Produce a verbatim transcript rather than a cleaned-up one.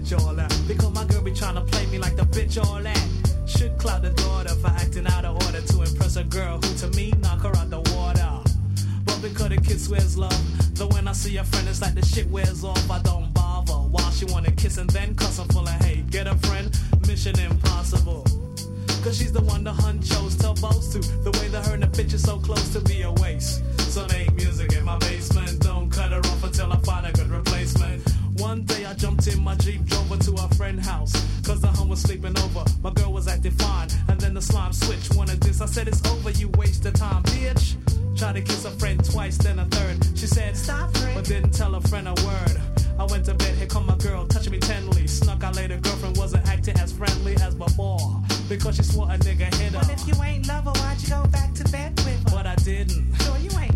ditch all that. Because my girl be trying to play me like the bitch all that. Should cloud the daughter for acting out of order to impress a girl who to me knock her out the water. But because the kid swears love, though when I see a friend it's like the shit wears off, I don't bother. While she wanna kiss and then cuss her full of hate. Get a friend, mission impossible. Cause she's the one the hun chose to boast to. The way that her and the bitch is so close to be a waste. So make music in my basement. Don't cut her off until I find a good replacement. One day I jumped in my Jeep, drove her to her friend's house. Cause the hun was sleeping over, my girl was acting fine. And then the slime switch, wanted this, I said it's over, you waste of time, bitch. Tried to kiss a friend twice, then a third. She said stop, friend, but didn't tell a friend a word. I went to bed, here come my girl, touching me tenderly. Snuck out later, girlfriend wasn't acting as friendly as before. Because she swore a nigga hit her. Well, if you ain't love her, why'd you go back to bed with her? But I didn't. Sure you ain't